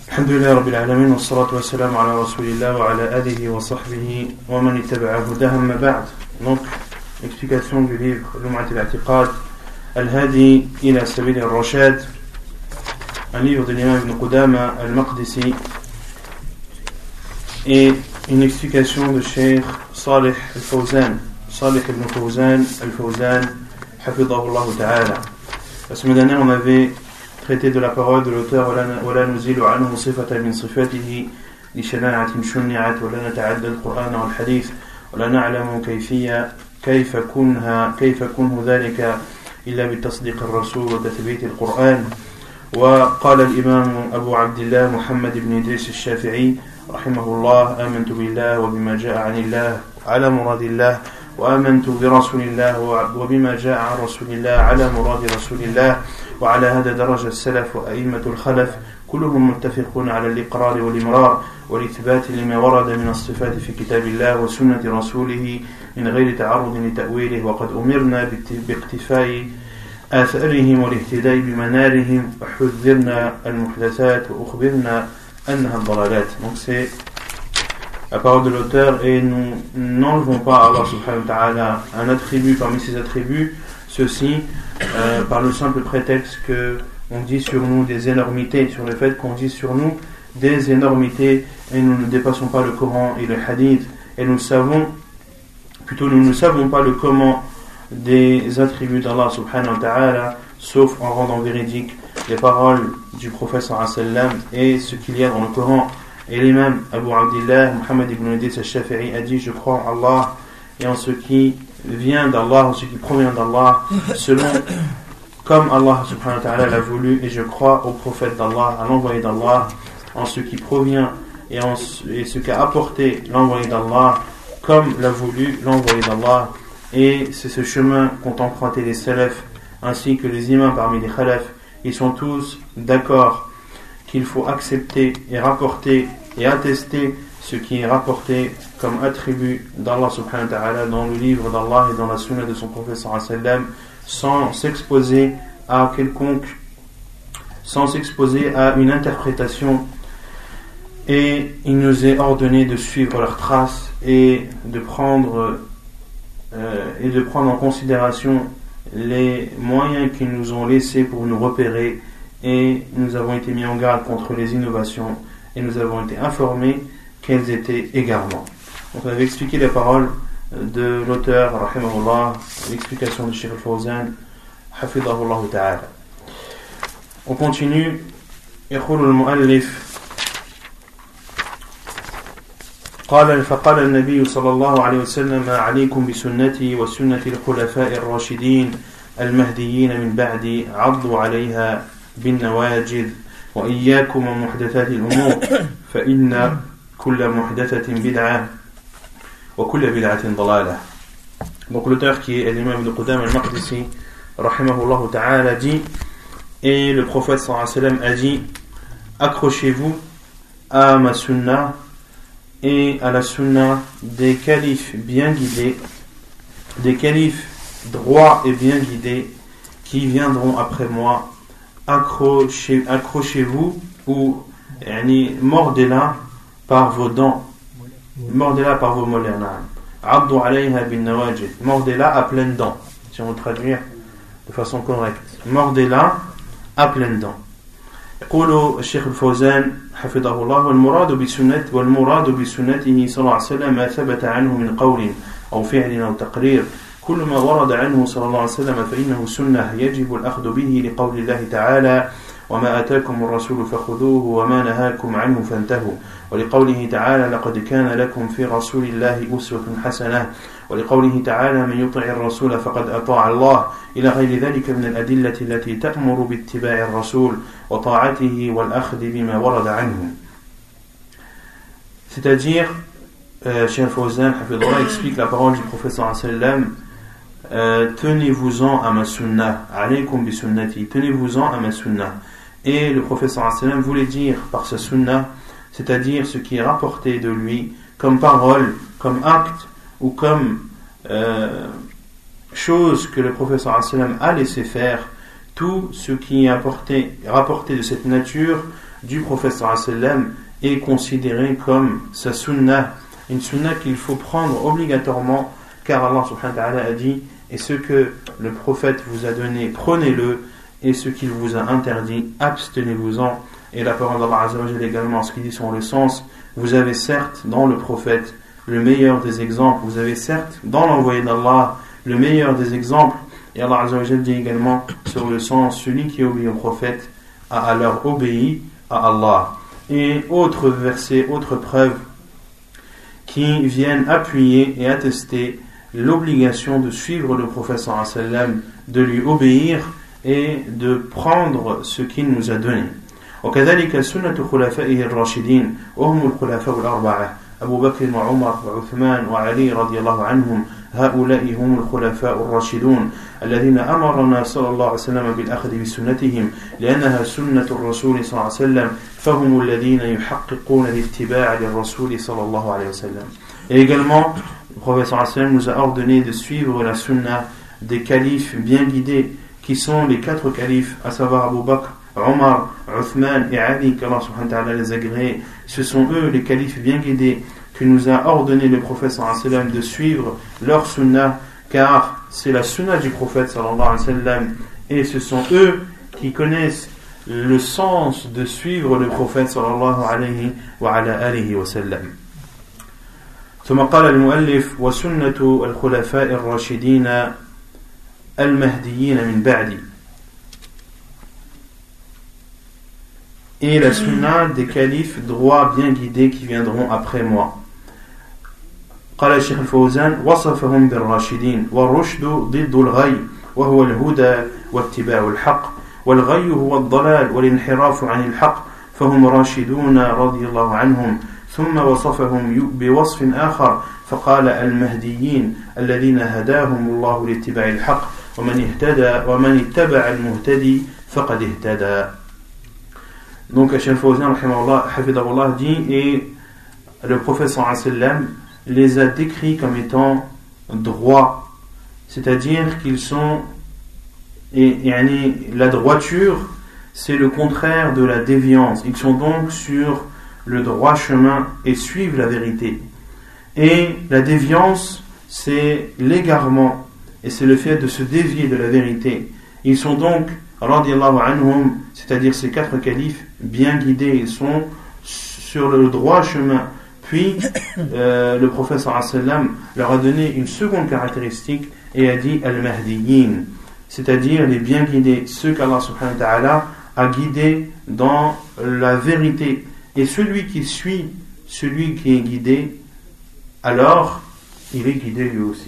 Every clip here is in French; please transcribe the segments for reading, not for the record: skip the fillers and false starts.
الحمد لله رب العالمين والصلاة والسلام على رسول الله وعلى آله وصحبه ومن اتبع هداه أما بعد. Donc, explication du livre Lum'at al-I'tiqad Al-Hadi ila Sabil al-Rashad, un livre de l'imam Ibn Qudama al-Maqdisi, et une explication de Cheikh Salih al-Fawzan, Salih ibn Fawzan al-Fawzan, hafidhahullah ta'ala. La semaine dernière, on avait traité de la parole de l'auteur ولا نزيل عنه صفة من صفاته لشناعة شنعت ولا نتعدى القرآن والحديث ولا نعلم كيف كنه ذلك إلا بتصديق الرسول وتثبيت القرآن. وقال الإمام أبو عبد الله محمد بن إدريس الشافعي رحمه الله: آمنت بالله وبما جاء عن الله على مراد الله، وآمنت برسول الله وبما جاء عن رسول الله على مراد رسول الله. وعلى هذا درج السلف وأئمة الخلف كلهم متفقون على الإقرار والإمرار والإثبات لما ورد من الصفات في كتاب الله وسنة رسوله من غير تعرض لتأويله. وقد أمرنا باقتفاء آثارهم والاهتداء بمنارهم وحذرنا المحدثات وأخبرنا أنها الضلالات. Donc c'est la parole de l'auteur, et nous n'enlevons pas à Allah subhanahu wa ta'ala un attribut parmi ses attributs, ceci par le simple prétexte qu'on dit sur nous des énormités, sur le fait qu'on dit sur nous des énormités, et nous ne dépassons pas le Coran et le Hadith, et nous ne savons pas le comment des attributs d'Allah subhanahu wa ta'ala, sauf en rendant véridique les paroles du prophète sallallahu alayhi wa sallam et ce qu'il y a dans le Coran. Et l'imam Abu Abdillah Muhammad ibn Idris al-Shafi'i a dit: je crois en Allah et en ce qui vient d'Allah, en ce qui provient d'Allah, selon comme Allah subhanahu wa ta'ala l'a voulu, et je crois au prophète d'Allah, à l'envoyé d'Allah, en ce qui provient et ce qu'a apporté l'envoyé d'Allah, comme l'a voulu l'envoyé d'Allah. Et c'est ce chemin qu'ont emprunté les salafs ainsi que les imams parmi les khalafs. Ils sont tous d'accord qu'il faut accepter et rapporter et attester ce qui est rapporté comme attribut d'Allah subhanahu wa ta'ala dans le livre d'Allah et dans la sunna de son prophète sallallahu alayhi wa sallam, sans s'exposer à une interprétation. Et il nous est ordonné de suivre leurs traces et de prendre en considération les moyens qu'ils nous ont laissés pour nous repérer, et nous avons été mis en garde contre les innovations, et nous avons été informés quels étaient égarements. Donc on avait expliqué les paroles de l'auteur rahimahullah, l'explication de Cheikh al-Fawzan hafidhahullah ta'ala. On continue. يقول المؤلف: فقال النبي صلى الله عليه وسلم: عليكم بسنتي وسنة الخلفاء الراشدين المهديين من بعدي عضوا عليها بالنواجذ وإياكم ومحدثات الأمور فإن كل محدثة بدعة وكل بدعة ضلالة. Donc l'auteur, qui est l'imam Ibn Qudama al-Maqdisi rahimahullah ta'ala, dit, et le prophète sallallahu alayhi wa sallam a dit: accrochez-vous à ma sunna et à la sunna des califes bien guidés, des califes droits et bien guidés qui viendront après moi. Accrochez-vous, ou mordez-la par vos dents, mordez-la par vos molaires. Addu alayha bin nawajid, mordez-la à pleines dents, si on veut traduire de façon correcte, mordez-la à pleines dents. يقول الشيخ الفوزان حفظه الله: والمراد بسنته صلى الله عليه وسلم ما ثبت عنه من قول أو فعل أو تقرير. كل ما ورد عنه صلى الله عليه وسلم فإنه سنة يجب الأخذ به، لقول الله تعالى: وما آتاكم الرسول فخذوه وما نهاكم عنه فانتهوا. ولقوله تعالى: لقد كان لكم في رسول الله أسوة حسنة. ولقوله تعالى: من يطع الرسول فقد أطاع الله، إلى غير ذلك من الأدلة التي تأمر باتباع الرسول وطاعته والأخذ بما ورد عنه. C'est-à-dire, Cheikh Fawzan hafidhullah explique la parole du prophète sallallahu alayhi wa sallam: tenez-vous-en à ma sunna, alaykum bi sunnati, tenez-vous-en à ma sunna. Et le prophète sallallahu alayhi wa sallam voulait dire par sa sunna, c'est-à-dire ce qui est rapporté de lui comme parole, comme acte ou comme chose que le prophète sallallahu alayhi wa sallam a laissé faire, tout ce qui est rapporté de cette nature du prophète sallallahu alayhi wa sallam est considérée comme sa sunnah, une sunnah qu'il faut prendre obligatoirement, car Allah subhanahu wa ta'ala a dit: et ce que le prophète vous a donné, prenez-le, et ce qu'il vous a interdit, abstenez-vous-en. Et la parole d'Allah azza wa jalla également, ce qui dit sur le sens: vous avez certes dans le prophète le meilleur des exemples, vous avez certes dans l'envoyé d'Allah le meilleur des exemples. Et Allah azza wa jalla dit également sur le sens: celui qui obéit au prophète a alors obéi à Allah. Et autre verset, autre preuve qui viennent appuyer et attester l'obligation de suivre le prophète sallallahu alayhi wa sallam, de lui obéir et de prendre ce qu'il nous a donné. وكذلك سنة خلفائه الراشدين وهم الخلفاء الأربعة أبو بكر وعمر وعثمان وعلي رضي الله عنهم، هؤلاء هم الخلفاء الراشدون الذين أمرنا صلى الله عليه وسلم بالأخذ بسنتهم لأنها سنة الرسول صلى الله عليه وسلم، فهم الذين يحققون الاتباع للرسول صلى الله عليه وسلم. Et également, le prophète sallallahu alayhi wa sallam nous a ordonné de suivre la sunna des califes bien guidés, qui sont les 4 califes, à savoir Abu Bakr, Omar, Uthman et Ali, qu'Allah subhanahu wa ta'ala les a agréés. Ce sont eux, les califes bien guidés, que nous a ordonné le prophète sallallahu alayhi wa sallam de suivre leur sunna, car c'est la sunna du prophète sallallahu alayhi wa sallam, et ce sont eux qui connaissent le sens de suivre le prophète sallallahu alayhi wa ala alihi wa sallam. ثم قال المؤلف: وسنة الخلفاء الراشدين المهديين من بعدي. Et la sunna des califes droits bien guidés qui viendront après moi. قال الشيخ الفوزان: وصفهم بالراشدين والرشد ضد الغي وهو الهدى واتباع الحق والغي هو الضلال والانحراف عن الحق فهم راشدون رضي الله عنهم. ثم وصفهم بوصف آخر فقال: المهديين الذين هداهم الله لاتباع الحق ومن اتبع المهتدي فقد اهتدى. Donc Cheikh Fawzan hafidahullah dit, et le prophète sallallahu alayhi wa sallam les a décrits comme étant droits, c'est-à-dire qu'ils sont, et la droiture c'est le contraire de la déviance, ils sont donc sur le droit chemin et suivent la vérité. Et la déviance, c'est l'égarement, et c'est le fait de se dévier de la vérité. Ils sont donc, radiyallahu anhum, c'est-à-dire ces 4 califes, bien guidés, ils sont sur le droit chemin. Puis, le prophète sallallahu alayhi wa sallam leur a donné une seconde caractéristique et a dit al-mahdiyin, c'est-à-dire les bien guidés, ceux qu'Allah subhanahu wa ta'ala a guidés dans la vérité. Et celui qui suit celui qui est guidé, alors il est guidé lui aussi.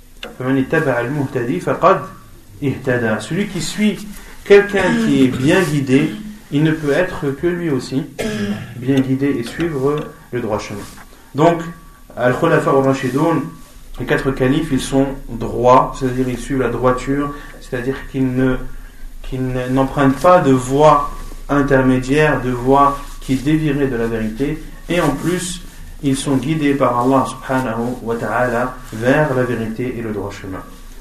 Celui qui suit quelqu'un qui est bien guidé, il ne peut être que lui aussi bien guidé et suivre le droit chemin. Donc, Al-Khulafa al-Rashidoun, les 4 califes, ils sont droits, c'est-à-dire ils suivent la droiture, c'est-à-dire qu'ils n'empruntent pas de voie intermédiaire, de voie qui dévierait de la vérité, et en plus ils sont guidés par Allah subhanahu wa ta'ala vers la vérité et le droit chemin.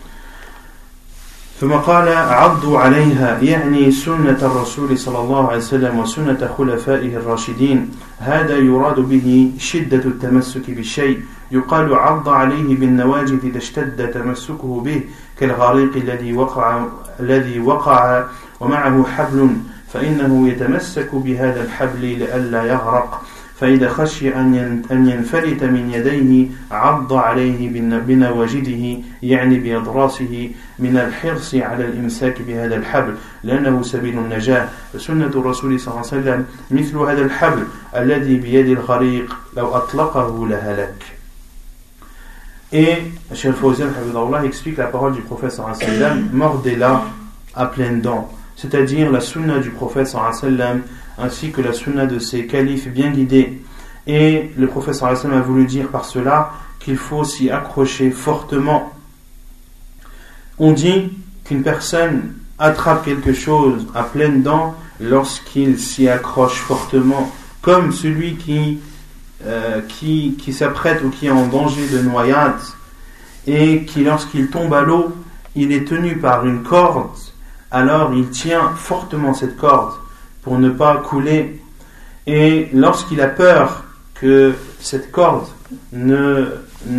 ثم قال: عضوا عليها، يعني سنة الرسول صلى الله عليه وسلم وسنة خلفائه الراشدين. هذا يراد به شدة التمسك بالشيء، يقال عض عليه بالنواجذ إذا اشتد تمسكه به، كالغريق الذي وقع ومعه حبل، فإنه يتمسك بهذا الحبل لئلا يغرق، فإذا خشي أن ينفلت من يديه عض عليه بنواجذه، يعني بأضراسه، من الحرص على الإمساك بهذا الحبل لأنه سبيل النجاة. فسنة الرسول صلى الله عليه وسلم مثل هذا الحبل الذي بيد الغريق لو أطلقه لهلك. Et Cheikh Fawzan explique la parole du prophète sallallahu alayhi wa sallam: mordez-la à pleines dents, c'est-à-dire la sunna du prophète sallallahu alayhi wa sallam ainsi que la sunna de ses califes bien guidés. Et le prophète sallallahu alayhi wa sallam a voulu dire par cela qu'il faut s'y accrocher fortement. On dit qu'une personne attrape quelque chose à pleines dents lorsqu'il s'y accroche fortement, comme celui qui s'apprête ou qui est en danger de noyade et qui, lorsqu'il tombe à l'eau, il est tenu par une corde, alors il tient fortement cette corde pour ne pas couler. Et lorsqu'il a peur que cette corde ne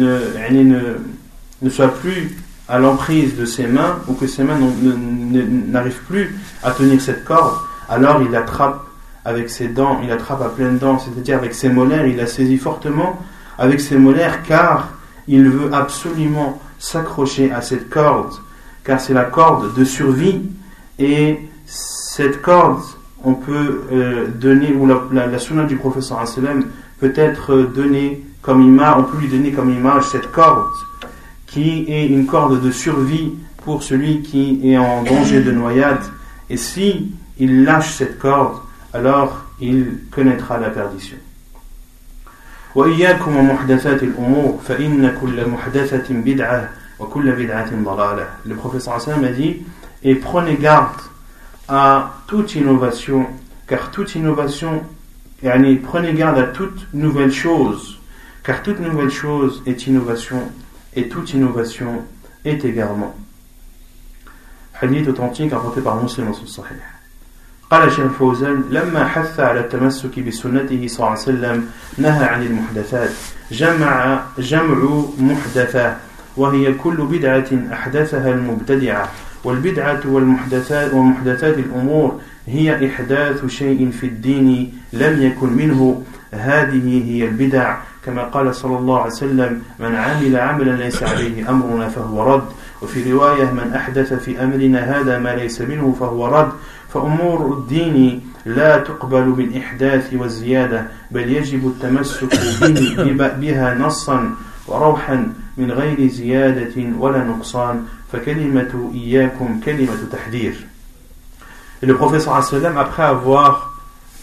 soit plus à l'emprise de ses mains, ou que ses mains n'arrivent plus à tenir cette corde, alors il l'attrape avec ses dents, il l'attrape à pleines dents, c'est-à-dire avec ses molaires, il la saisit fortement avec ses molaires, car il veut absolument s'accrocher à cette corde, car c'est la corde de survie, et cette corde, on peut donner, ou la sunna du prophète sallallahu alayhi wa sallam peut être donnée comme image, on peut lui donner comme image cette corde, qui est une corde de survie pour celui qui est en danger de noyade, et si il lâche cette corde, alors il connaîtra la perdition. وإياكم ومحدثات الأمور فإن كل محدثة بدعة وكل بدعة ضلالة. Le prophète sallallahu alayhi wa sallam a dit, et prenez garde à toute innovation, car toute innovation, prenez garde à toute nouvelle chose, car toute nouvelle chose est innovation, et toute innovation est égarement. Hadith authentique rapporté par Muslim dans son Sahih. قال الشيخ الفوزان لما حث على التمسك بسنته صلى الله عليه وسلم نهى عن المحدثات جمع محدثة وهي كل بدعة أحدثها المبتدعة والبدعة ومحدثات الأمور هي إحداث شيء في الدين لم يكن منه هذه هي البدع كما قال صلى الله عليه وسلم من عمل عملا ليس عليه أمرنا فهو رد وفي رواية من أحدث في أمرنا هذا ما ليس منه فهو رد فأمور الدين لا تقبل بالإحداث والزيادة بل يجب التمسك بها نصا وروحا من غير زيادة ولا نقصان فكلمة إياكم كلمة تحذير. Et le prophète sallallahu alayhi wa sallam, après avoir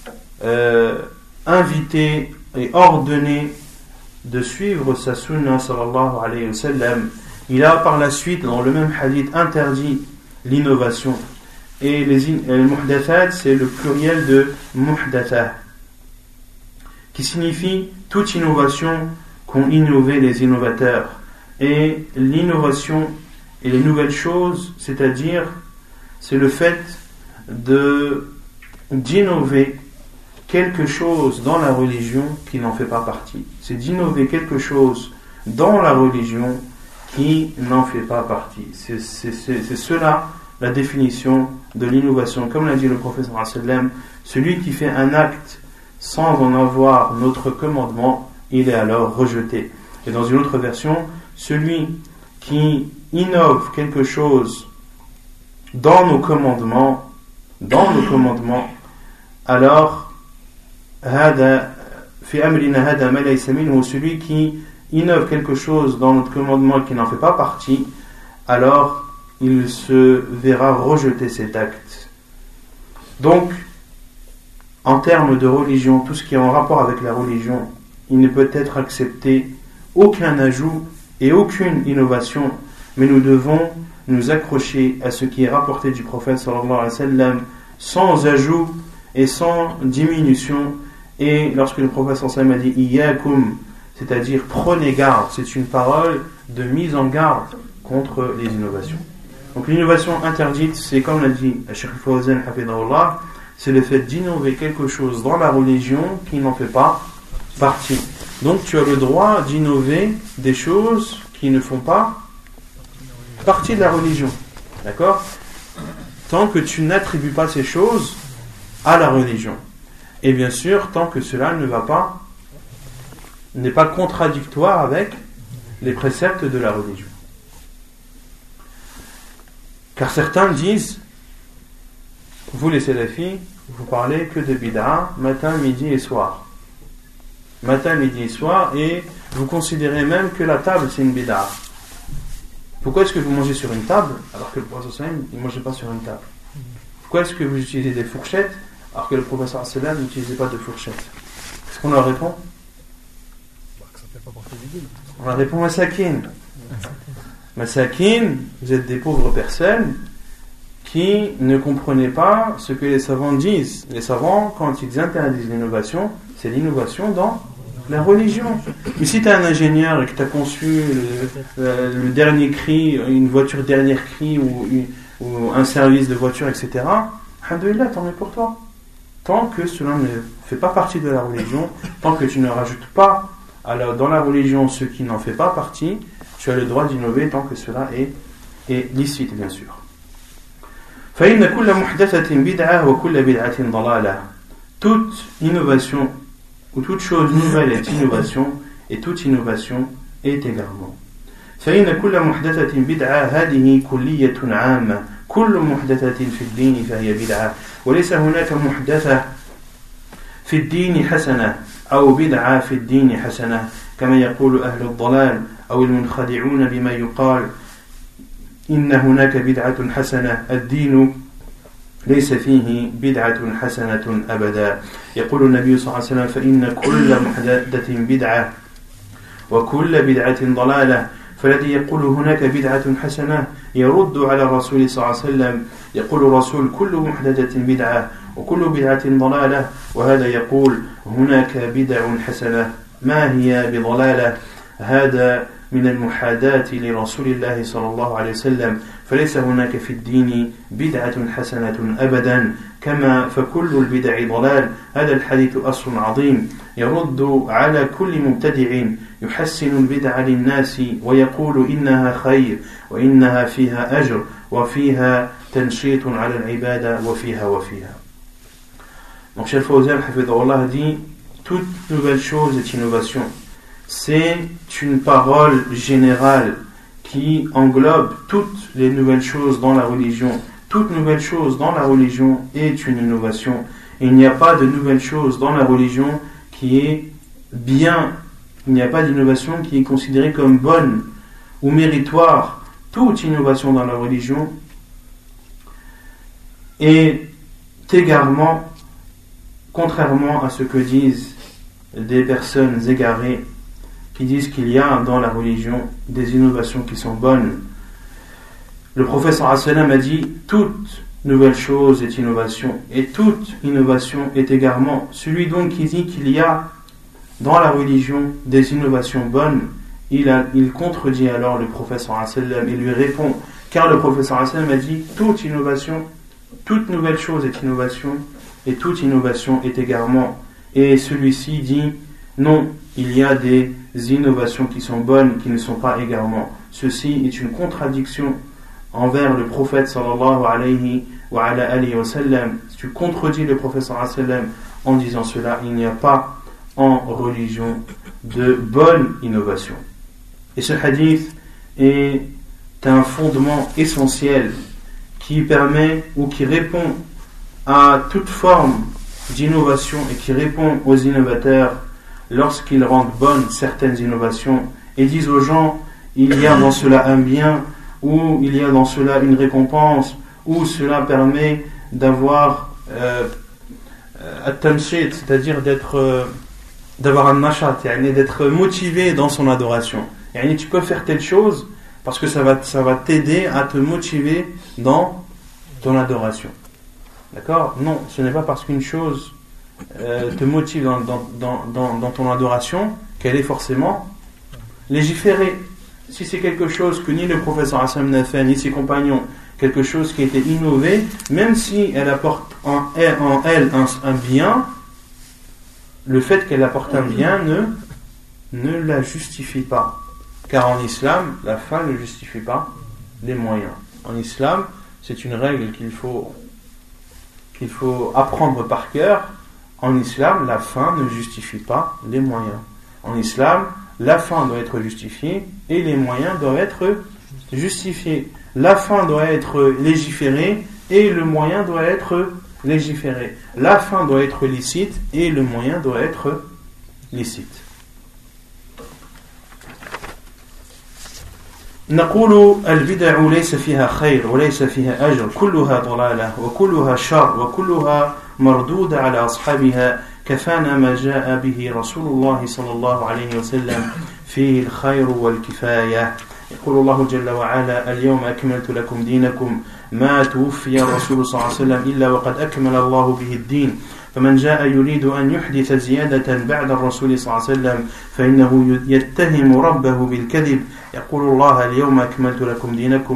invité et ordonné de suivre sa sunna sallallahu alayhi wa sallam, il a par la suite dans le même hadith interdit l'innovation. Et les muhdathat, c'est le pluriel de muhdatha, qui signifie toute innovation qu'ont innové les innovateurs. Et l'innovation et les nouvelles choses, c'est-à-dire, c'est le fait d'innover quelque chose dans la religion qui n'en fait pas partie. C'est d'innover quelque chose dans la religion qui n'en fait pas partie. C'est cela la définition de l'innovation. Comme l'a dit le prophète sallallahu alayhi wa sallam, celui qui fait un acte sans en avoir notre commandement, il est alors rejeté. Et dans une autre version, celui qui innove quelque chose dans nos commandements, alors celui qui innove quelque chose dans notre commandement qui n'en fait pas partie, alors il se verra rejeter cet acte. Donc, en termes de religion, tout ce qui est en rapport avec la religion, il ne peut être accepté aucun ajout et aucune innovation, mais nous devons nous accrocher à ce qui est rapporté du prophète sallallahu alayhi wa sallam, sans ajout et sans diminution. Et lorsque le prophète sallallahu alayhi wa sallam a dit Iyyakum, c'est-à-dire prenez garde, c'est une parole de mise en garde contre les innovations. Donc l'innovation interdite, c'est comme l'a dit Cheikh Fawzan hafidahullah, c'est le fait d'innover quelque chose dans la religion qui n'en fait pas partie. Donc tu as le droit d'innover des choses qui ne font pas partie de la religion. D'accord ? Tant que tu n'attribues pas ces choses à la religion. Et bien sûr, tant que cela n'est pas contradictoire avec les préceptes de la religion. Car certains disent, vous les salafis, vous parlez que de bid'a, matin, midi et soir. Matin, midi et soir, et vous considérez même que la table c'est une bid'a. Pourquoi est-ce que vous mangez sur une table alors que le prophète sallallahu alayhi wa sallam ne mangeait pas sur une table? Pourquoi est-ce que vous utilisez des fourchettes alors que le prophète sallallahu alayhi wa sallam n'utilisait pas de fourchettes? Qu'est-ce qu'on leur répond? On leur répond masakin. Masakin, vous êtes des pauvres personnes qui ne comprenaient pas ce que les savants disent. Les savants, quand ils interdisent l'innovation, c'est l'innovation dans la religion. Mais si tu es un ingénieur et que tu as conçu le dernier cri, une voiture dernière cri ou un service de voiture, etc., alhamdoulilah, tant mieux pour toi. tant que cela ne fait pas partie de la religion, tant que tu ne rajoutes pas dans la religion ce qui n'en fait pas partie, tu as le droit d'innover tant que cela est licite, bien sûr. فإن كل محدثة بدعة وكل بدعة ضلالة. Toute innovation ou toute chose nouvelle est innovation et toute innovation est égarement. فإن كل محدثة بدعة هذه كلية عامة. كل محدثة في الدين فهي بدعة وليس هناك محدثة في الدين حسنة أو بدعة في الدين حسنة كما يقول أهل الضلال أو المنخدعون بما يقال إن هناك بدعة حسنة. الدين ليس فيه بدعة حسنة أبدا. يقول النبي صلى الله عليه وسلم فإن كل محدثة بدعة وكل بدعة ضلالة. فالذي يقول هناك بدعة حسنة يرد على الرسول صلى الله عليه وسلم. يقول الرسول كل محدثة بدعة وكل بدعة ضلالة وهذا يقول هناك بدع حسنة ما هي بضلالة. هذا من المحاداة لرسول الله صلى الله عليه وسلم. فليس هناك في الدين بدعة حسنة أبدا كما فكل البدع ضلال. هذا الحديث أصل عظيم يرد على كل مبتدع يحسن البدع للناس ويقول إنها خير وإنها فيها أجر وفيها تنشيط على العبادة وفيها. Donc Cheikh Fawzan Hafidhahullah dit toute nouvelle chose est innovation. C'est une parole générale qui englobe toutes les nouvelles choses dans la religion. Toute nouvelle chose dans la religion est une innovation. Et il n'y a pas de nouvelle chose dans la religion qui est bien. Il n'y a pas d'innovation qui est considérée comme bonne ou méritoire. Toute innovation dans la religion est égarement, contrairement à ce que disent des personnes égarées qui disent qu'il y a dans la religion des innovations qui sont bonnes. Le prophète sallallahu alayhi wa sallam a dit toute nouvelle chose est innovation et toute innovation est égarement. Celui donc qui dit qu'il y a dans la religion des innovations bonnes, il contredit alors le prophète sallallahu alayhi wa sallam et lui répond, car le prophète sallallahu alayhi wa sallam a dit toute innovation, toute nouvelle chose est innovation et toute innovation est égarement. Et celui-ci dit non, il y a des innovations qui sont bonnes, qui ne sont pas égarement. Ceci est une contradiction envers le prophète sallallahu alayhi wa sallam. Si tu contredis le prophète sallallahu alayhi wa sallam en disant cela, il n'y a pas en religion de bonne innovation. Et ce hadith est un fondement essentiel qui permet ou qui répond à toute forme d'innovation et qui répond aux innovateurs lorsqu'ils rendent bonnes certaines innovations et disent aux gens il y a dans cela un bien ou il y a dans cela une récompense ou cela permet d'avoir at-tanshit, c'est-à-dire d'avoir un nashat, d'être motivé dans son adoration. Tu peux faire telle chose parce que ça va t'aider à te motiver dans ton adoration. D'accord ? Non, ce n'est pas parce qu'une chose te motive dans ton adoration qu'elle est forcément légiférée. Si c'est quelque chose que ni le prophète sallallahu alayhi wa sallam n'a fait, ni ses compagnons, quelque chose qui a été innové, même si elle apporte en elle un bien, le fait qu'elle apporte un bien ne la justifie pas. Car en islam, la fin ne justifie pas les moyens. En islam, c'est une règle qu'il faut apprendre par cœur. En islam, la fin ne justifie pas les moyens. En islam, la fin doit être justifiée et les moyens doivent être justifiés. La fin doit être légiférée et le moyen doit être légiféré. La fin doit être licite et le moyen doit être licite. نقول البدع ليس فيها خير وليس فيها أجر كلها ضلالة وكلها شر وكلها مردودة على أصحابها كفانا ما جاء به رسول الله صلى الله عليه وسلم فيه الخير والكفاية. يقول الله جل وعلا اليوم أكملت لكم دينكم ما توفي الرسول صلى الله عليه وسلم إلا وقد أكمل الله به الدين فمن جاء يريد أن يحدث زيادة بعد الرسول صلى الله عليه وسلم فإنه يتهم ربه بالكذب. يقول الله اليوم أكملت لكم دينكم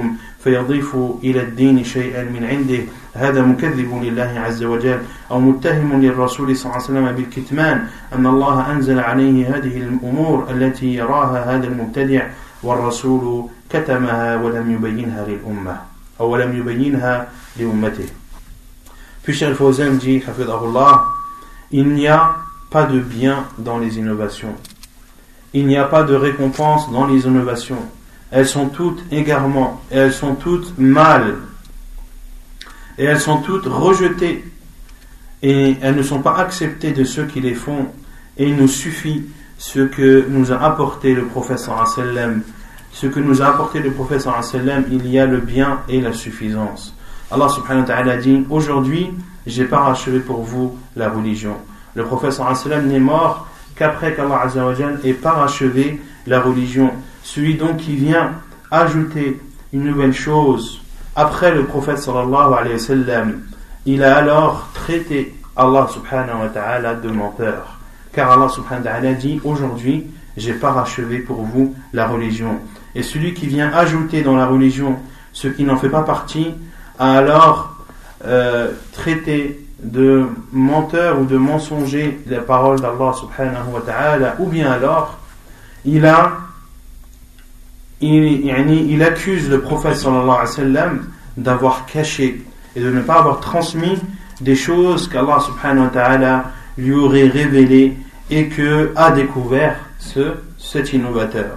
فيضيف إلى الدين شيئا من عنده هذا مكذب لله عز وجل أو متهم للرسول صلى الله عليه وسلم بالكتمان أن الله أنزل عليه هذه الأمور التي يراها هذا المبتدع والرسول كتمها ولم يبينها للأمة أو ولم يبينها لأمته. Puis Cheikh Al-Fawzan dit, Hafidahullah, il n'y a pas de bien dans les innovations. Il n'y a pas de récompense dans les innovations. Elles sont toutes égarements, et elles sont toutes mal, et elles sont toutes rejetées, et elles ne sont pas acceptées de ceux qui les font, et il nous suffit ce que nous a apporté le prophète sallallahu alayhi wa sallam. Ce que nous a apporté le prophète sallallahu alayhi wa sallam, il y a le bien et la suffisance. Allah subhanahu wa ta'ala dit, aujourd'hui, j'ai parachevé pour vous la religion. Le prophète sallallahu alayhi wa sallam n'est mort qu'après qu'Allah azza wa jal ait parachevé la religion. Celui donc qui vient ajouter une nouvelle chose après le prophète sallallahu alayhi wa sallam, il a alors traité Allah subhanahu wa ta'ala de menteur. Car Allah subhanahu wa ta'ala dit, aujourd'hui, j'ai parachevé pour vous la religion. Et celui qui vient ajouter dans la religion ce qui n'en fait pas partie, a alors traité de menteur ou de mensonger les paroles d'Allah subhanahu wa ta'ala, ou bien alors il accuse le prophète sallallahu alayhi wa sallam d'avoir caché et de ne pas avoir transmis des choses qu'Allah subhanahu wa ta'ala lui aurait révélées et que a découvert cet innovateur.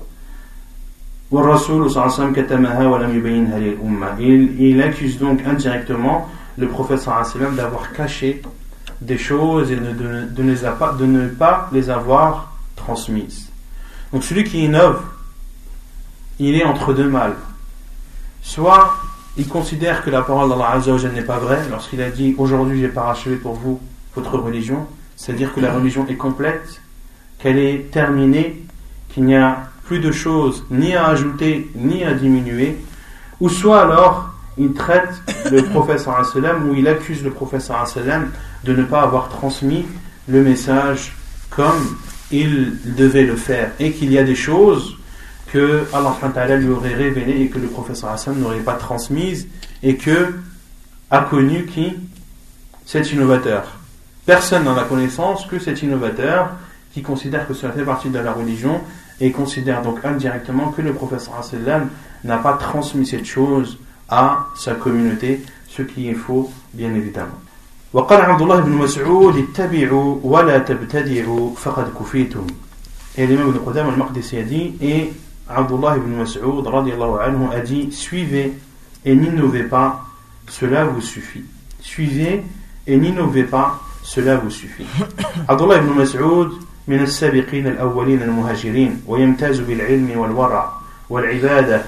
Il accuse donc indirectement le prophète sallallahu alayhi wa sallam d'avoir caché des choses et de ne pas les avoir transmises. Donc celui qui innove, il est entre deux mâles. Soit il considère que la parole d'Allah azza wa jalla n'est pas vraie lorsqu'il a dit, aujourd'hui j'ai parachevé pour vous votre religion, c'est-à-dire que la religion est complète, qu'elle est terminée, qu'il n'y a plus de choses ni à ajouter ni à diminuer, ou soit alors il traite le prophète sallallahu alayhi wa sallam, ou il accuse le prophète sallallahu alayhi wa sallam de ne pas avoir transmis le message comme il devait le faire, et qu'il y a des choses que Allah subhanahu wa ta'ala lui aurait révélées et que le prophète sallallahu alayhi wa sallam n'aurait pas transmises, et que a connu qui? Cet innovateur. Personne n'en a connaissance que cet innovateur qui considère que cela fait partie de la religion et considère donc indirectement que le prophète sallallahu alayhi wa sallam n'a pas transmis cette chose à sa communauté, ce qui est faux bien évidemment. وقال عبد الله بن مسعود اتبعوا ولا تبتدعوا فقد كفيتم. Et l'imam Ibn Qudama al-Maqdisi a dit, et Abdullah ibn Mas'ud radiyallahu anhu a dit, suivez et n'innovez pas, cela vous suffit. Suivez et n'innovez pas, cela vous suffit. Abdullah ibn Mas'ud من السابقين الأولين المهاجرين ويمتاز بالعلم والورع والعبادة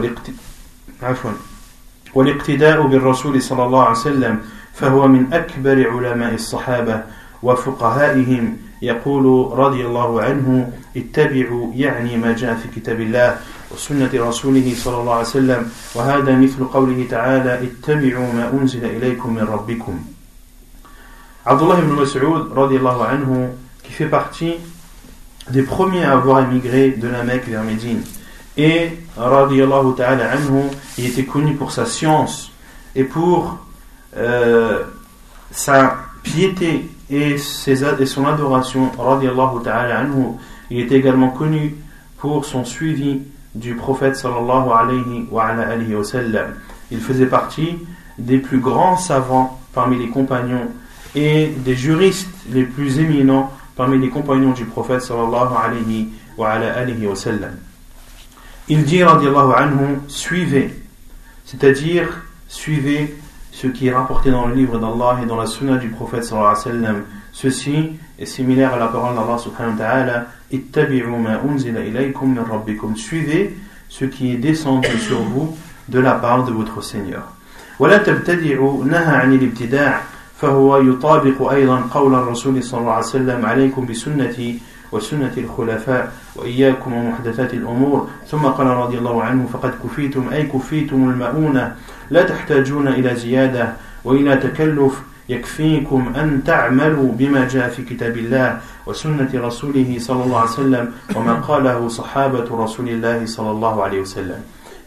والاقتداء بالرسول صلى الله عليه وسلم فهو من أكبر علماء الصحابة وفقهائهم يقول رضي الله عنه اتبعوا يعني ما جاء في كتاب الله وسنة رسوله صلى الله عليه وسلم وهذا مثل قوله تعالى اتبعوا ما أنزل إليكم من ربكم. Abdullah ibn Mas'ud رضي الله عنه, qui fait partie des premiers à avoir émigré de la Mecque vers Médine, et radiyallahu ta'ala anhu, il était connu pour sa science et pour sa piété et son adoration, radiyallahu ta'ala anhu. Il était également connu pour son suivi du prophète sallallahu alayhi wa sallam. Il faisait partie des plus grands savants parmi les compagnons et des juristes les plus éminents parmi les compagnons du prophète sallallahu alayhi wa sallam. Il dit radiyallahu anhu, suivez, c'est-à-dire suivez ce qui est rapporté dans le livre d'Allah et dans la sunna du prophète sallallahu alayhi wa sallam. Ceci est similaire à la parole d'Allah subhanahu wa ta'ala, ittabi'u ma unzila ilaykum min rabbikum, suivez ce qui est descendu sur vous de la part de votre Seigneur. ولا تبتدعوا نهى عن الابتداع فهو يطابق أيضا قول الرسول صلى الله عليه وسلم عليكم بسنتي وسنة الخلفاء وإياكم ومحدثات الأمور ثم قال رضي الله عنه فقد كفيتم أي كفيتم المؤونة لا تحتاجون إلى زيادة وإلى تكلف يكفيكم أن تعملوا بما جاء في كتاب الله وسنة رسوله صلى الله عليه وسلم وما قاله صحابة رسول الله صلى الله عليه وسلم.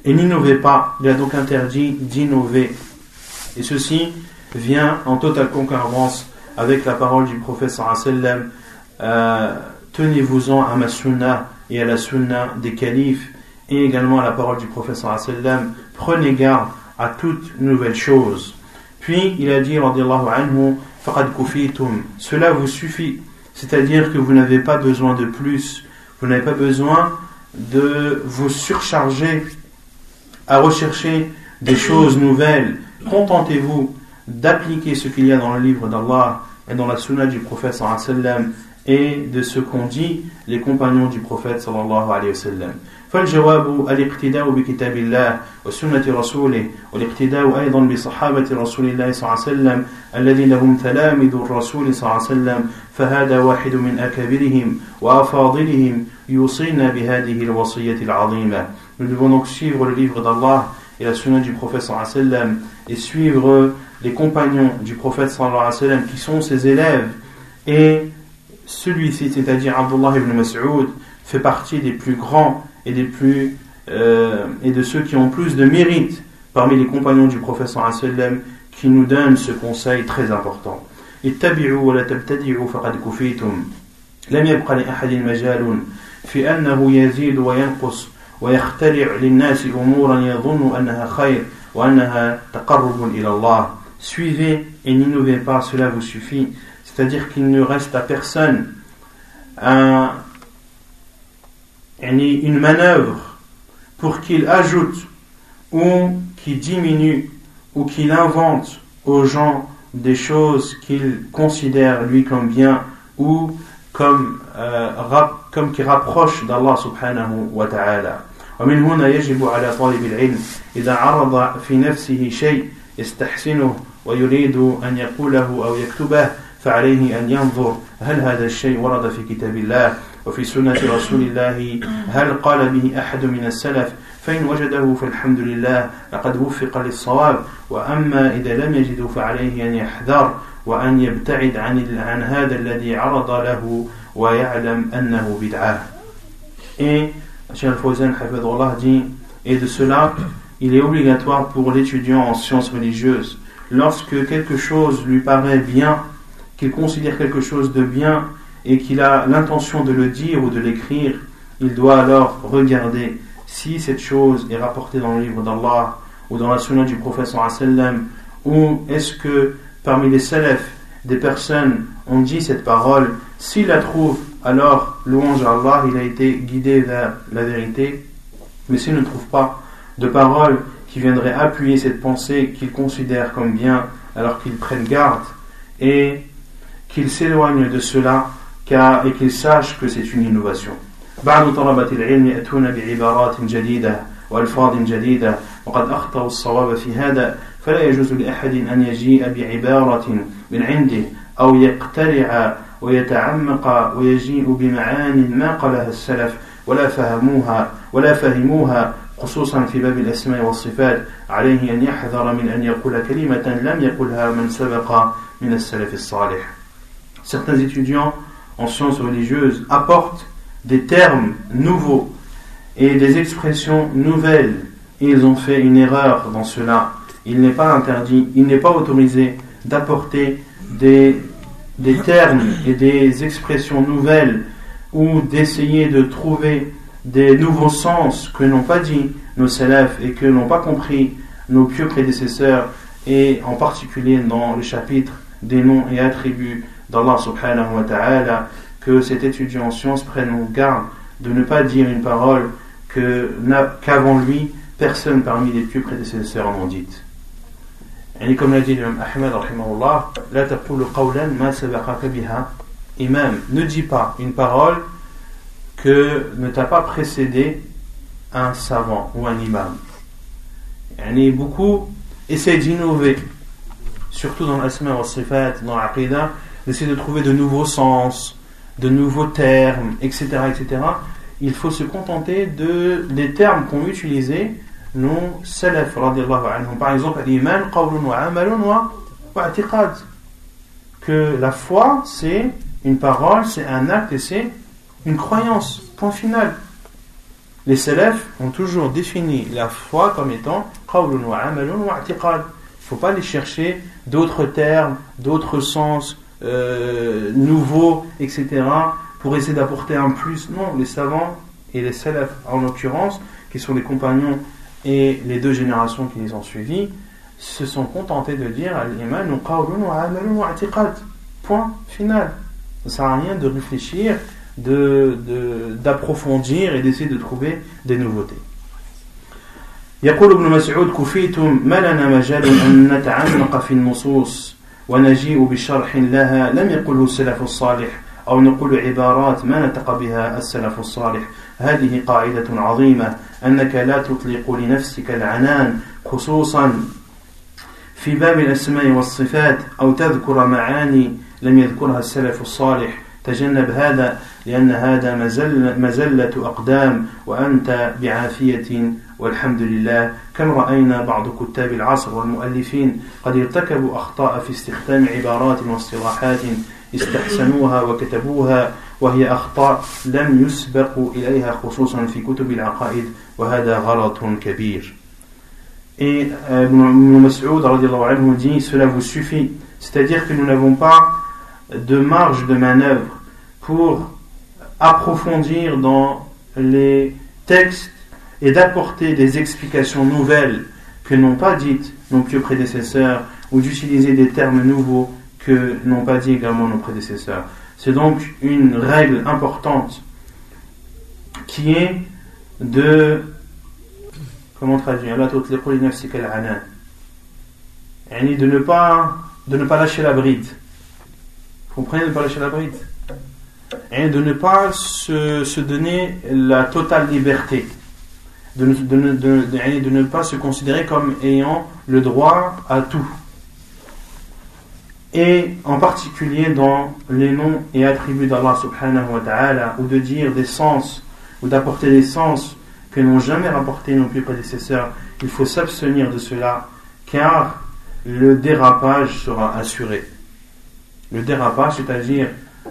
et n'innovez pas. Il a donc interdit d'innover. Et ceci vient en totale concordance avec la parole du prophète sallallahu alayhi wa sallam. Tenez-vous-en à ma sunna et à la sunna des califes, et également à la parole du prophète sallallahu alayhi wa sallam. Prenez garde à toute nouvelle chose. Puis il a dit radiyallahu anhu, faqad kufitum, cela vous suffit, c'est-à-dire que vous n'avez pas besoin de plus, vous n'avez pas besoin de vous surcharger à rechercher des choses nouvelles. Contentez-vous d'appliquer ce qu'il y a dans le livre d'Allah et dans la sunna du prophète sallallahu alayhi wa sallam et de ce qu'ont dit les compagnons du prophète sallallahu alayhi wa sallam. فالجواب الاقتداء بكتاب الله وسنة رسوله والاقتداء أيضا بصحابة رسول الله صلى الله عليه وسلم الذين هم تلامذ الرسول صلى الله عليه وسلم فهذا واحد من أكابرهم وأفاضلهم يوصينا بهذه الوصية العظيمة. Nous devons donc suivre le livre d'Allah et la sunna du prophète sallallahu alayhi wa sallam et suivre les compagnons du prophète sallallahu alayhi wa sallam qui sont ses élèves, et celui-ci, c'est-à-dire Abdullah ibn Mas'ud, fait partie des plus grands et de ceux qui ont plus de mérite parmi les compagnons du prophète sallallahu alayhi wa sallam, qui nous donnent ce conseil très important. ittabi'u wa la tabtadi'u faqad kufitum lam yabqa li ahadin majalun fi annahu yazid wa yanqus wa yakhtari' lin-nas umuran yadhunnu annaha khayr wa annaha taqarrubun ila Allah. Suivez et n'innovez pas, cela vous suffit. C'est-à-dire qu'il ne reste à personne une manœuvre pour qu'il ajoute ou qu'il diminue ou qu'il invente aux gens des choses qu'il considère lui comme bien ou comme qui rapproche d'Allah subhanahu wa ta'ala. ومن هنا يجب على طالب العلم إذا عرض في نفسه شيء يستحسنه ويريد أن يقوله أو يكتبه فعليه أن ينظر هل هذا الشيء ورد في كتاب الله وفي سنة رسول الله، هل قال به أحد من السلف، فإن وجده فالحمد لله لقد وفق للصواب، وأما إذا لم يجده فعليه أن يحذر وأن يبتعد عن هذا الذي عرض له ويعلم أنه بدعة. Et Cheikh Al-Fawzan hafidhahullah dit, et de cela il est obligatoire pour l'étudiant en sciences religieuses, lorsque quelque chose lui paraît bien, qu'il considère quelque chose de bien et qu'il a l'intention de le dire ou de l'écrire, il doit alors regarder si cette chose est rapportée dans le livre d'Allah ou dans la sunna du prophète sallallahu alayhi wa sallam, ou est-ce que parmi les salafs des personnes ont dit cette parole. S'il la trouve, alors louange à Allah, il a été guidé vers la vérité. Mais s'il ne trouve pas de parole qui viendrait appuyer cette pensée qu'il considère comme bien, alors qu'il prenne garde et qu'il s'éloigne de cela, et qu'il sache que c'est une innovation. بعض طلبة العلم يأتون بعبارات جديدة وألفاظ جديدة وقد أخطأوا الصواب في هذا، فلا يجوز لأحد أن يجيء بعبارة من عنده أو يقترع ويتعمق ويجيء بمعان ما قالها السلف ولا فهموها خصوصا في باب الأسماء والصفات. عليه أن يحذر من أن يقول كلمة لم يقلها من سبق من السلف الصالح. Certains étudiants en sciences religieuses apportent des termes nouveaux et des expressions nouvelles, et ils ont fait une erreur dans cela. Il n'est pas interdit, il n'est pas autorisé d'apporter des termes et des expressions nouvelles ou d'essayer de trouver des nouveaux sens que n'ont pas dit nos salafs et que n'ont pas compris nos pieux prédécesseurs, et en particulier dans le chapitre des noms et attributs d'Allah subhanahu wa ta'ala, que cet étudiant en sciences prenne garde de ne pas dire une parole qu'avant lui personne parmi les pieux prédécesseurs en ont dite. Et comme l'a dit l'imam Ahmed rahimahullah, la taqulu qawlan ma sabaqaka biha imam, ne dis pas une parole que ne t'a pas précédé un savant ou un imam. Et beaucoup essaient d'innover, surtout dans l'asma wa sifat, dans l'aqidah, d'essayer de trouver de nouveaux sens, de nouveaux termes, etc., etc. Il faut se contenter des termes qu'ont utilisés nos salaf radiyallahu anhum. Par exemple, l'iman qawlun wa amalun wa i'tiqad, que la foi c'est une parole, c'est un acte et c'est une croyance, point final. Les salafs ont toujours défini la foi comme étant qawlun wa amalun wa i'tiqad. Il ne faut pas aller chercher d'autres termes, d'autres sens nouveaux, etc., pour essayer d'apporter un plus. Non, les savants et les salafs, en l'occurrence, qui sont les compagnons et les deux générations qui les ont suivis, se sont contentés de dire al-iman qawlun wa amalun wa i'tiqad. Point final. Ça ne sert à rien de réfléchir, d'approfondir et d'essayer de trouver des nouveautés. يقول ابن مسعود كفيتم ما لنا مجال أن نتعمق في النصوص ونجيء بشرح لها لم يقله السلف الصالح أو نقول عبارات ما نطق بها السلف الصالح. هذه قاعدة عظيمة أنك لا تطلق لنفسك العنان خصوصا في باب الأسماء والصفات أو تذكر معاني لم يذكرها السلف الصالح. تجنب هذا لأن هذا مزلة أقدام وأنت بعافية والحمد لله. كم رأينا بعض كتاب العصر والمؤلفين قد ارتكبوا أخطاء في استخدام عبارات واصطلاحات استحسنوها وكتبوها وهي أخطاء لم يسبقوا إليها خصوصا في كتب العقائد وهذا غلط كبير. Et Ibn Mas'ud radiyallahu anhu dit cela vous suffit, c'est-à-dire que nous n'avons pas de marge de manœuvre pour approfondir dans les textes et d'apporter des explications nouvelles que n'ont pas dites nos pieux prédécesseurs ou d'utiliser des termes nouveaux que n'ont pas dit également nos prédécesseurs. C'est donc une règle importante qui est de, comment traduire, de ne pas lâcher la bride. Vous comprenez, de ne pas lâcher la bride et de ne pas se donner la totale liberté, de ne pas se considérer comme ayant le droit à tout, et en particulier dans les noms et attributs d'Allah subhanahu wa ta'ala, ou de dire des sens ou d'apporter des sens que n'ont jamais rapporté nos plus prédécesseurs. Il faut s'abstenir de cela car le dérapage sera assuré. Le dérapage, c'est-à-dire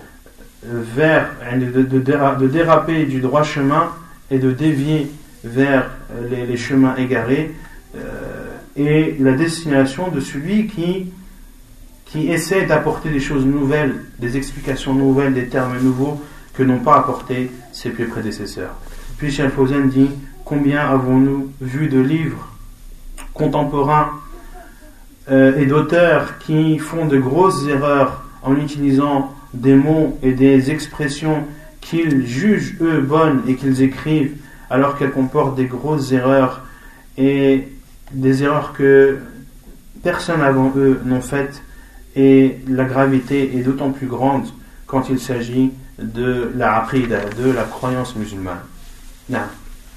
de déraper du droit chemin et de dévier vers les chemins égarés, et la destination de celui qui essaie d'apporter des choses nouvelles, des explications nouvelles, des termes nouveaux que n'ont pas apporté ses plus prédécesseurs. Puis Cheikh Al-Fawzan dit: combien avons-nous vu de livres contemporains et d'auteurs qui font de grosses erreurs en utilisant des mots et des expressions qu'ils jugent eux bonnes et qu'ils écrivent alors qu'elles comportent des grosses erreurs et des erreurs que personne avant eux n'ont faites, et la gravité est d'autant plus grande quand il s'agit de la aqida, de la croyance musulmane. نعم.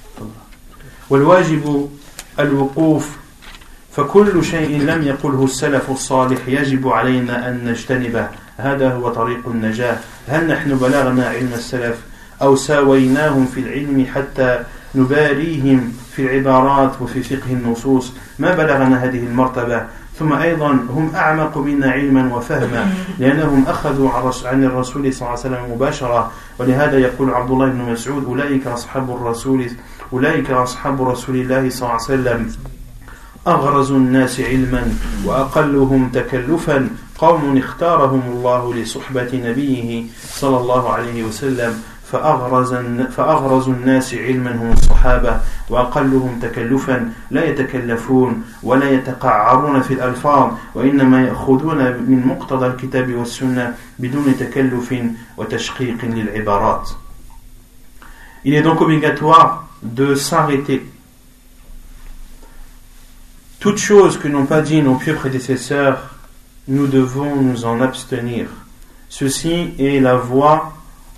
والواجب الوقوف فكل شيء لم يقله السلف الصالح يجب علينا أن نجتنبه. هذا هو طريق النجاة. هل نحن بلغنا علم السلف أو ساويناهم في العلم حتى نباريهم في العبارات وفي فقه النصوص؟ ما بلغنا هذه المرتبة. ثم أيضا هم أعمق منا علما وفهما لأنهم أخذوا عن الرسول صلى الله عليه وسلم مباشرة. ولهذا يقول عبد الله بن مسعود: أولئك أصحاب رسول الله صلى الله عليه وسلم أغرز الناس علما وأقلهم تكلفا قوم اختارهم الله لصحبة نبيه صلى الله عليه وسلم فأغرز الناس علما هم الصحابة وأقلهم تكلفا لا يتكلفون ولا يتقعرون في الألفاظ وإنما يأخذون من مقتضى الكتاب والسنة بدون تكلف وتشقيق للعبارات. Il est donc obligatoire de s'arrêter. Toutes choses que n'ont pas dit nos pieux prédécesseurs, nous devons nous en abstenir. Ceci est la voie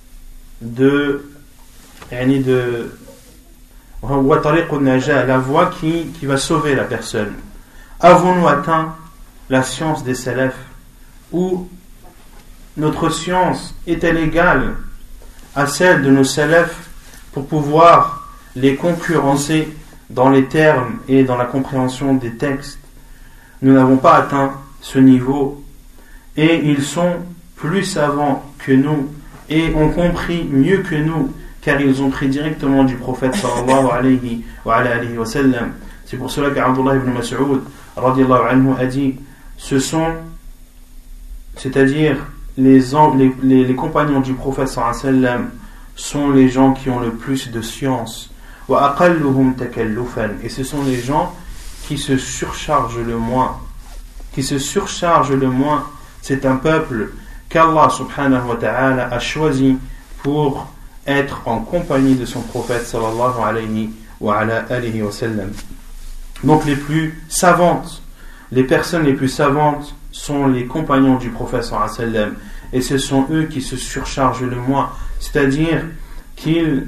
la voie qui va sauver la personne. Avons-nous atteint la science des salafs, ou notre science est-elle égale à celle de nos salafs pour pouvoir les concurrencer dans les termes et dans la compréhension des textes? Nous n'avons pas atteint ce niveau, et ils sont plus savants que nous et ont compris mieux que nous car ils ont pris directement du prophète sallallahu alayhi wa sallam. C'est pour cela qu'Abdullah ibn Mas'ud radiyallahu anhu a dit, c'est-à-dire les compagnons du prophète sallallahu alayhi wa sallam sont les gens qui ont le plus de science, wa aqalluhum takallufan, et ce sont les gens qui se surchargent le moins. C'est un peuple qu'Allah subhanahu wa ta'ala a choisi pour être en compagnie de son prophète sallallahu alayhi wa sallam. Donc les personnes les plus savantes sont les compagnons du prophète sallallahu alayhi wa sallam, et ce sont eux qui se surchargent le moins, c'est-à-dire qu'ils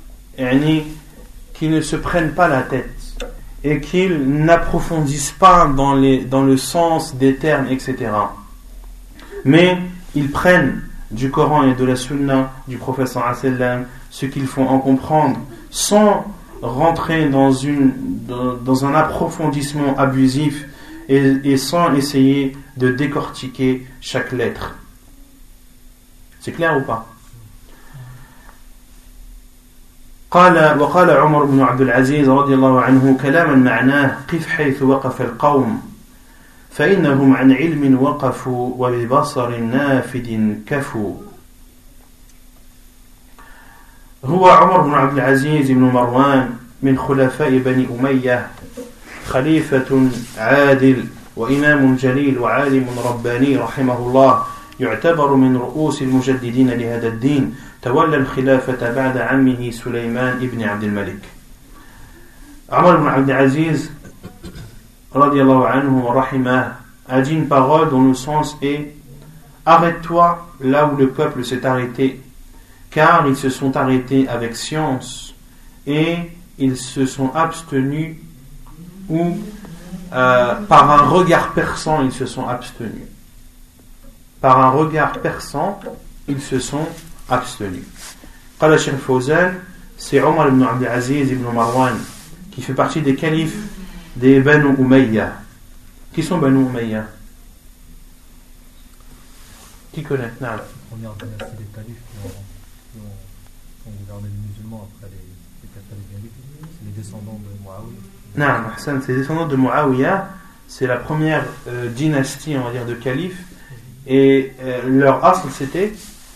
ne se prennent pas la tête et qu'ils n'approfondissent pas dans le sens des termes, etc. Mais ils prennent du Coran et de la Sunna du prophète sallallahu alayhi wa sallam ce qu'ils font en comprendre, sans rentrer dans un approfondissement abusif et sans essayer de décortiquer chaque lettre. C'est clair ou pas? وقال عمر بن عبد العزيز رضي الله عنه كلاما معناه قف حيث وقف القوم فإنهم عن علم وقفوا وببصر نافذ كفوا. هو عمر بن عبد العزيز بن مروان من خلفاء بني أمية، خليفة عادل وإمام جليل وعالم رباني رحمه الله، يعتبر من رؤوس المجددين لهذا الدين، تولى الخلافة بعد عمه سليمان ابن عبد الملك. عمر بن عبد العزيز رضي الله عنه ورحمه a dit une parole dont le sens est: arrête-toi là où le peuple s'est arrêté, car ils se sont arrêtés avec science et ils se sont abstenus, ou par un regard perçant ils se sont abstenus. Par un regard perçant ils se sont abstenus. Qala Cheikh Fawzan, c'est Omar ibn Abd al-Aziz ibn Marwan qui fait partie des califes des Banu Umayya. Qui sont Banu Umayya? Qui connaît? Non. La première dynastie des califes qui ont gouverné les musulmans après les califes. C'est les descendants de Muawiyah. Non, Hassan, c'est les descendants de Muawiyah. C'est la première dynastie, on va dire, de califes. Et leur asl c'était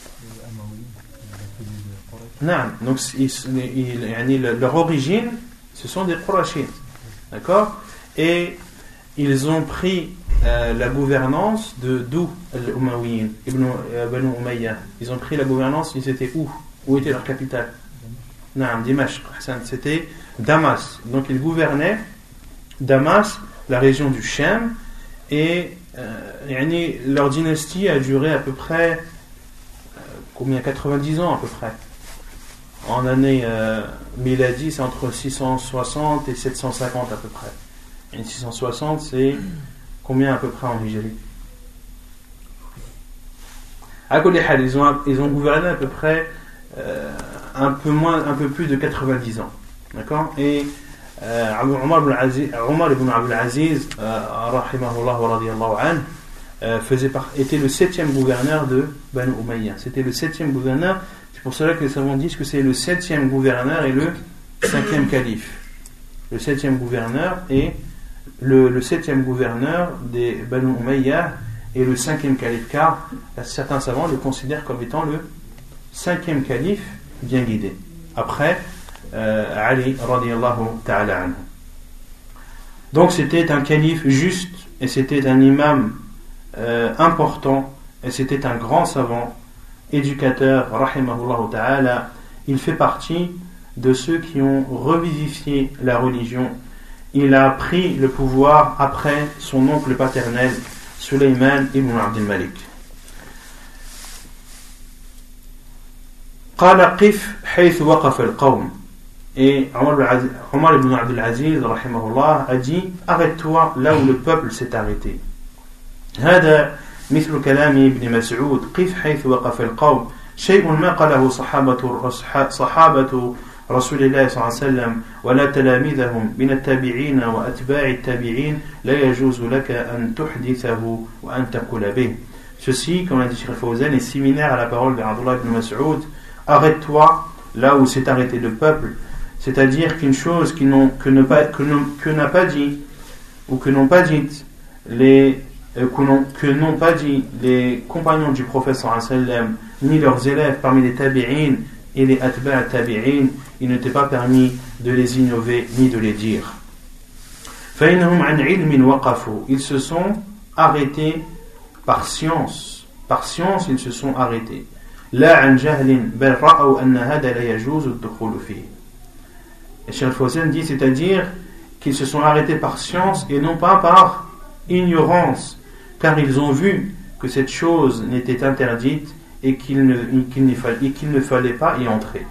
non, donc leur origine ce sont des Quraysh, d'accord, et ils ont pris la gouvernance d'où al-Umayyin ibn Banu Umayya. Ils ont pris la gouvernance, ils étaient où était leur capitale? Non, Dimashq, c'était Damas. Donc ils gouvernaient Damas, la région du Sham, et leur dynastie a duré à peu près 90 ans à peu près. En année miladi, c'est entre 660 et 750 à peu près. Et 660, c'est combien à peu près en Hijri? À Kolihal, ils ont gouverné à peu près un peu plus de 90 ans. D'accord? Et Omar ibn Abd al-Aziz rahimahullah wa radiyallahu anhu était le 7e gouverneur de Banu Umayya. C'était le 7e gouverneur. C'est pour cela que les savants disent que c'est le 7e gouverneur et le 5e calife. Le 7e gouverneur et le 7e gouverneur des Banu Umayya et le 5e calife, car certains savants le considèrent comme étant le 5e calife bien guidé. Après Ali radiyallahu ta'ala anhu. Donc c'était un calife juste et c'était un imam important et c'était un grand savant, éducateur, rahimahullah ta'ala. Il fait partie de ceux qui ont revivifié la religion. Il a pris le pouvoir après son oncle paternel Sulayman ibn Abd al-Malik. قال قف حيث وقف القوم. Et Omar ibn Abd al-Aziz rahimahullah a dit: arrête-toi là où le peuple s'est arrêté. هذا مثل كلام ابن مسعود قف حيث وقف القوم شيء ما قاله صحابة رسول الله صلى الله عليه وسلم ولا تلاميذهم من التابعين وأتباع التابعين لا يجوز لك أن تحدثه وأن تقول به. Ceci, comme l'a dit Cheikh Fawzan, est similaire à la parole d'Abdullah ibn Mas'ud: arrête-toi là où s'est arrêté le peuple, c'est-à-dire qu'une chose que n'ont pas dit les compagnons du prophète sallallahu alayhi wa sallam, ni leurs élèves parmi les tabi'in et les atba' tabi'in, il n'était pas permis de les innover ni de les dire. فإنهم عن علم وقفوا, ils se sont arrêtés par science ils se sont arrêtés. لا عن جهل بل رأوا أن هذا لا يجوز الدخول فيه. Et Cheikh Al-Fawzan dit, c'est-à-dire qu'ils se sont arrêtés par science et non pas par ignorance, car ils ont vu que cette chose n'était interdite et qu'il ne fallait pas y entrer.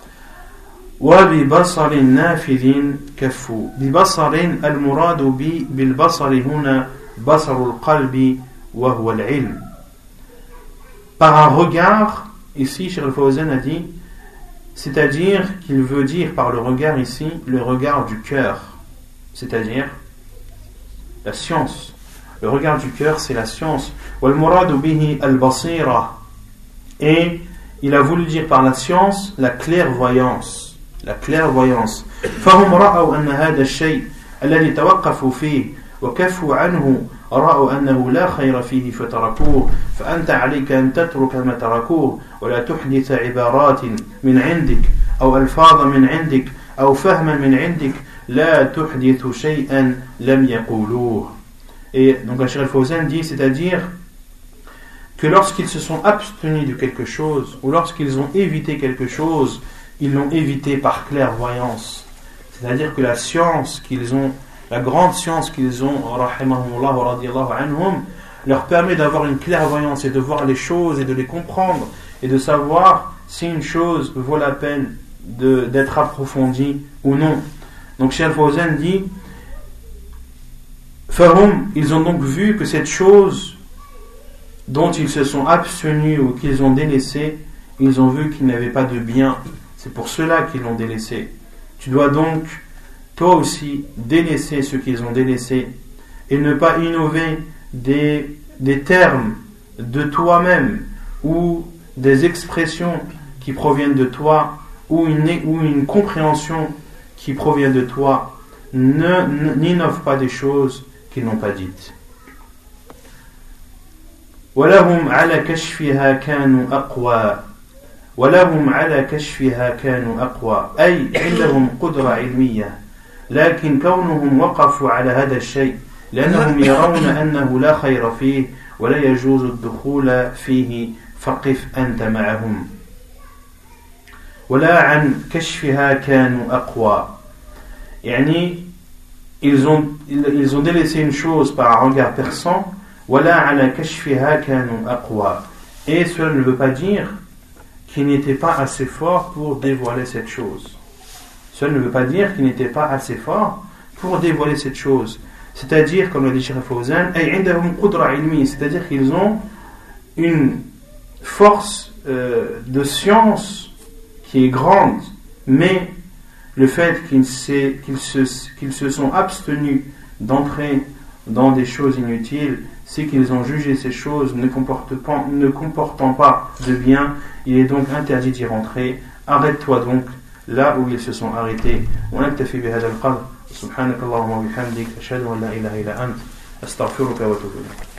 وببصر نافذ كفوا. ببصر المراد بالبصر هنا بصر القلب وهو العلم. Par un regard, ici Cheikh Al-Fawzan a dit, c'est-à-dire qu'il veut dire par le regard ici le regard du cœur, c'est-à-dire la science. Le regard du cœur, c'est la science. وَالْمُرَادُ بِهِ الْبَصِيرَةِ. Et il a voulu dire par la science la clairvoyance. La clairvoyance. فَهُمْ رَأَوْا أَنَّ هَذَا الشَّيْء الَّذِي تَوَقَّفُوا فِيهِ وَكَفُّوا عَنْهُ رأوا أنه لا خير فيه فتركوه فأنت عليك أن تترك ما تركوه ولا تحدث عبارات من عندك أو ألفاظ من عندك أو فهما من عندك لا تحدث شيئا لم يقولوه. Et donc Cheikh Al-Fawzan dit, c'est-à-dire que lorsqu'ils se sont abstenus de quelque chose ou lorsqu'ils ont évité quelque chose, ils l'ont évité par clairvoyance, c'est-à-dire que la science qu'ils ont, la grande science qu'ils ont, rahimahumullah wa radiyallahu anhum, leur permet d'avoir une clairvoyance et de voir les choses et de les comprendre et de savoir si une chose vaut la peine d'être approfondie ou non. Donc Cheikh Al-Fawzan dit, Fahum, ils ont donc vu que cette chose dont ils se sont abstenus ou qu'ils ont délaissé, ils ont vu qu'il n'avait pas de bien. C'est pour cela qu'ils l'ont délaissé. Tu dois donc toi aussi délaisser ce qu'ils ont délaissé et ne pas innover des termes de toi-même ou des expressions qui proviennent de toi ou une compréhension qui provient de toi. N'innove pas des choses qu'ils n'ont pas dites. وَلَهُمْ عَلَى كَشْفِهَا كَانُوا أَقْوَى وَلَهُمْ عَلَى كَشْفِهَا كَانُوا أَقْوَى أي عندهم قدرة علمية لكن كونهم وقفوا على هذا الشيء لأنهم يرون أنه لا خير فيه ولا يجوز الدخول فيه فقف أنت معهم ولا عن كشفها كانوا أقوى. يعني ils ont délaissé une chose par un regard perçant ولا على كشفها كانوا أقوى. Et cela ne veut pas dire qu'ils n'étaient pas assez forts pour dévoiler cette chose. Cela ne veut pas dire qu'ils n'étaient pas assez forts pour dévoiler cette chose. C'est-à-dire, comme l'a dit Cheikh Al-Fawzan, c'est-à-dire qu'ils ont une force de science qui est grande, mais le fait qu'ils se sont abstenus d'entrer dans des choses inutiles, c'est qu'ils ont jugé ces choses ne comportant pas de bien. Il est donc interdit d'y rentrer. Arrête-toi donc là où ils se sont arrêtés. ونكتفي بهذا القدر. سبحانك اللهم وبحمدك أشهد أن لا إله إلا أنت أستغفرك وأتوب إليك.